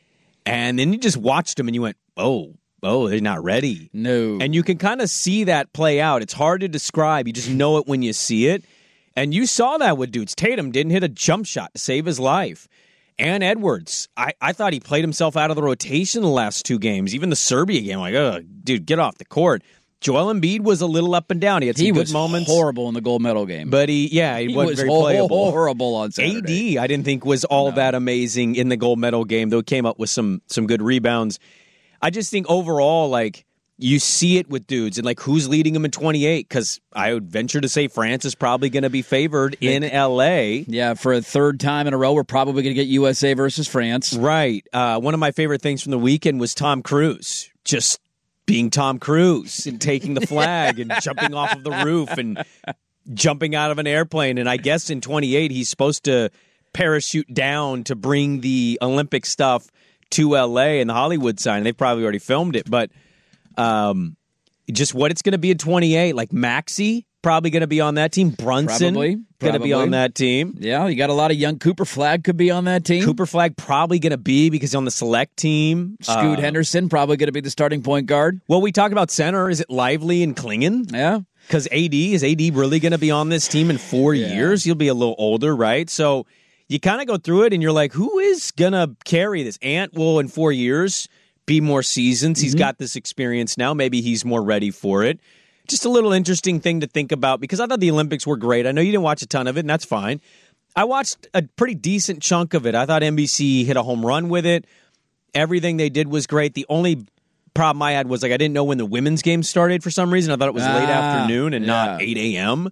And then you just watched them and you went, oh, oh, they're not ready. No. And you can kind of see that play out. It's hard to describe. You just know it when you see it. And you saw that with dudes. Tatum didn't hit a jump shot to save his life. And Edwards, I, I thought he played himself out of the rotation the last two games. Even the Serbia game, like, oh, dude, get off the court. Joel Embiid was a little up and down. He had some He good was moments. horrible in the gold medal game. But he, yeah, he, He wasn't was very ho- playable. horrible on Saturday. A D, I didn't think was all that amazing in the gold medal game, though he came up with some some good rebounds. I just think overall, like, you see it with dudes, and like who's leading them in twenty-eight? Because I would venture to say France is probably going to be favored in L A. Yeah, for a third time in a row, we're probably going to get U S A versus France. Right. Uh, one of my favorite things from the weekend was Tom Cruise just being Tom Cruise and taking the flag and jumping off of the roof and jumping out of an airplane. And I guess in twenty-eight, he's supposed to parachute down to bring the Olympic stuff to L A and the Hollywood sign. They've probably already filmed it, but um, just what it's going to be in twenty-eight. Like Maxey, probably going to be on that team. Brunson, probably going to be on that team. Yeah, you got a lot of young. Cooper Flagg could be on that team. Cooper Flagg probably going to be because he's on the select team. Scoot uh, Henderson probably going to be the starting point guard. Well, we talked about center. Is it Lively and Klingon? Yeah. Because A D, is A D really going to be on this team in four Yeah. years? He'll be a little older, right? So you kind of go through it and you're like, who is going to carry this? Ant will, in four years, be more seasons. He's Mhm. got this experience now. Maybe he's more ready for it. Just a little interesting thing to think about because I thought the Olympics were great. I know you didn't watch a ton of it, and that's fine. I watched a pretty decent chunk of it. I thought N B C hit a home run with it. Everything they did was great. The only problem I had was like I didn't know when the women's game started for some reason. I thought it was Ah, late afternoon and yeah. not eight a.m.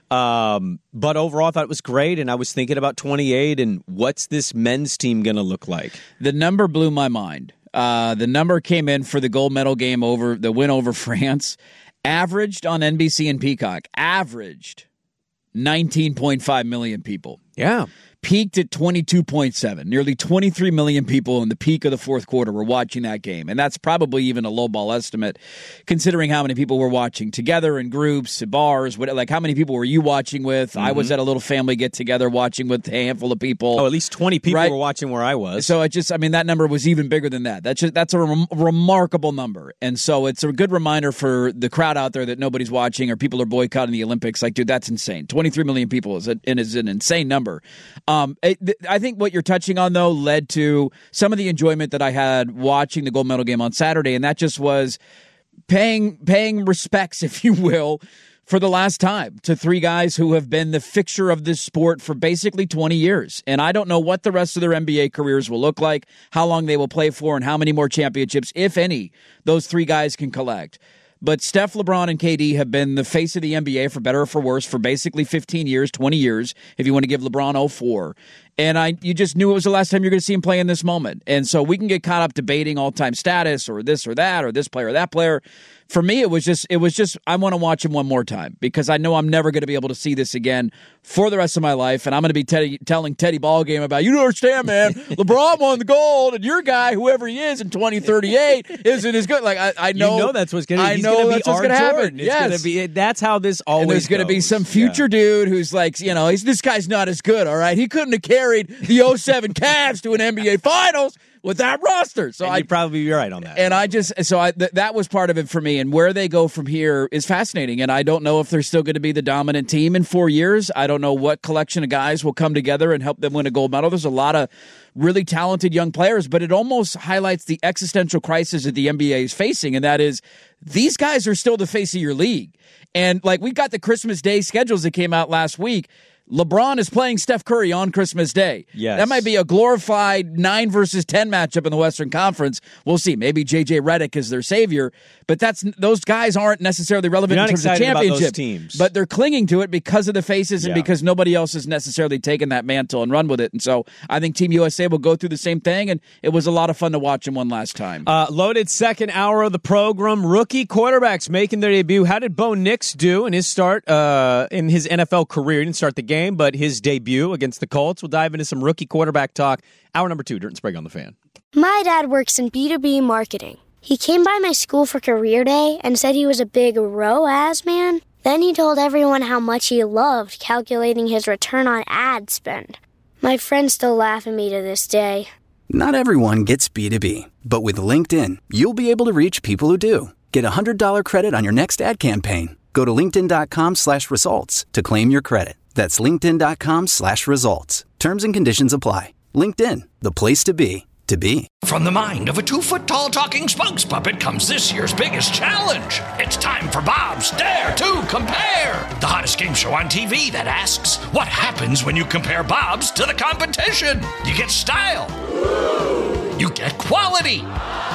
Um, but overall, I thought it was great, and I was thinking about twenty-eight and what's this men's team going to look like? The number blew my mind. Uh, the number came in for the gold medal game over the win over France, averaged on N B C and Peacock, averaged nineteen point five million people. Yeah. Peaked at twenty-two point seven. Nearly twenty-three million people in the peak of the fourth quarter were watching that game. And that's probably even a lowball estimate, considering how many people were watching together in groups, bars, what, like how many people were you watching with? Mm-hmm. I was at a little family get-together watching with a handful of people. Oh, at least twenty people Right. were watching where I was. So it just, I mean, that number was even bigger than that. That's just, that's a rem- remarkable number. And so it's a good reminder for the crowd out there that nobody's watching or people are boycotting the Olympics. Like, dude, that's insane. twenty-three million people is, a, is an insane number. Um, it, th- I think what you're touching on, though, led to some of the enjoyment that I had watching the gold medal game on Saturday. And that just was paying paying respects, if you will, for the last time to three guys who have been the fixture of this sport for basically twenty years. And I don't know what the rest of their N B A careers will look like, how long they will play for, and how many more championships, if any, those three guys can collect. But Steph, LeBron, and K D have been the face of the N B A, for better or for worse, for basically fifteen years, twenty years, if you want to give LeBron oh four. And I, you just knew it was the last time you're going to see him play in this moment. And so we can get caught up debating all-time status or this or that or this player or that player. For me, it was just, it was just, I want to watch him one more time because I know I'm never going to be able to see this again for the rest of my life. And I'm going to be Teddy, telling Teddy Ballgame about, you don't understand, man, LeBron won the gold and your guy, whoever he is in twenty thirty-eight, isn't as good. Like, I, I know. You know that's what's going to I He's know gonna that's be what's our going to happen. Jordan. It's Yes. gonna be, that's how this always And there's going to be goes. some future Yeah. dude who's like, you know, he's, this guy's not as good, all right? He couldn't have carried the oh seven Cavs to an N B A Finals with that roster. So And I you'd probably be right on that. and I just so I th- that was part of it for me. And where they go from here is fascinating. And I don't know if they're still going to be the dominant team in four years. I don't know what collection of guys will come together and help them win a gold medal. There's a lot of really talented young players, but it almost highlights the existential crisis that the N B A is facing, and that is these guys are still the face of your league. And like we got the Christmas Day schedules that came out last week. LeBron is playing Steph Curry on Christmas Day. Yes. That might be a glorified nine versus ten matchup in the Western Conference. We'll see. Maybe J J Redick is their savior, but that's those guys aren't necessarily relevant You're in not terms of excited about those championship teams. But they're clinging to it because of the faces and Yeah. because nobody else has necessarily taken that mantle and run with it. And so I think Team U S A will go through the same thing, and it was a lot of fun to watch them one last time. Uh, loaded second hour of the program. Rookie quarterbacks making their debut. How did Bo Nix do in his start uh, in his N F L career? He didn't start the game, but his debut against the Colts. We'll dive into some rookie quarterback talk. Hour number two, Dirt and Sprague on the Fan. My dad works in B two B marketing. He came by my school for career day and said he was a big R O A S man. Then he told everyone how much he loved calculating his return on ad spend. My friends still laugh at me to this day. Not everyone gets B two B, but with LinkedIn, you'll be able to reach people who do. Get a one hundred dollars credit on your next ad campaign. Go to linkedin.com slash results to claim your credit. That's linkedin.com slash results. Terms and conditions apply. LinkedIn, the place to be, to be. From the mind of a two-foot-tall talking spokes puppet comes this year's biggest challenge. It's time for Bob's Dare to Compare, the hottest game show on T V that asks, what happens when you compare Bob's to the competition? You get style. You get quality.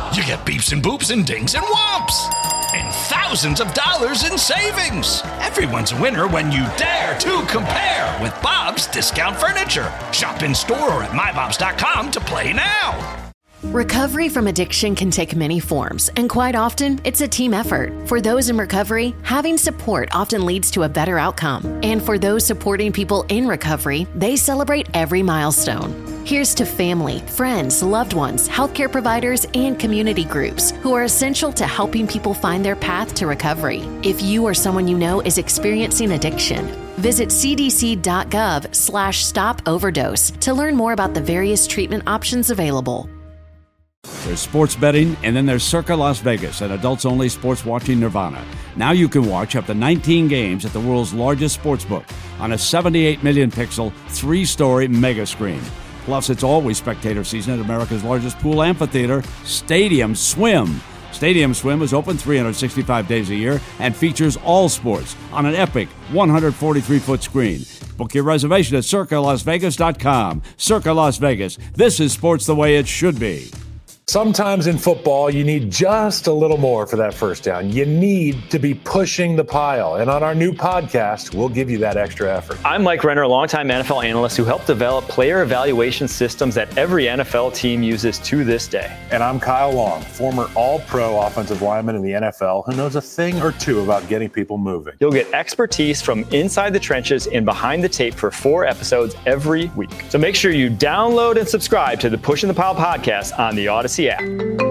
You get beeps and boops and dings and whomps. And thousands of dollars in savings. Everyone's a winner when you dare to compare with Bob's Discount Furniture. Shop in store or at my bobs dot com to play now. Recovery from addiction can take many forms, and quite often, it's a team effort. For those in recovery, having support often leads to a better outcome. And for those supporting people in recovery, they celebrate every milestone. Here's to family, friends, loved ones, healthcare providers, and community groups who are essential to helping people find their path to recovery. If you or someone you know is experiencing addiction, visit c d c dot gov slash stop overdose to learn more about the various treatment options available. There's sports betting, and then there's Circa Las Vegas, an adults-only sports watching nirvana. Now you can watch up to nineteen games at the world's largest sports book on a seventy-eight million pixel, three-story mega screen. Plus, it's always spectator season at America's largest pool amphitheater, Stadium Swim. Stadium Swim is open three hundred sixty-five days a year and features all sports on an epic one hundred forty-three foot screen. Book your reservation at circa las vegas dot com. Circa Las Vegas. This is sports the way it should be. Sometimes in football, you need just a little more for that first down. You need to be pushing the pile. And on our new podcast, we'll give you that extra effort. I'm Mike Renner, a longtime N F L analyst who helped develop player evaluation systems that every N F L team uses to this day. And I'm Kyle Long, former all-pro offensive lineman in the N F L who knows a thing or two about getting people moving. You'll get expertise from inside the trenches and behind the tape for four episodes every week. So make sure you download and subscribe to the Pushing the Pile podcast on the Odyssey app.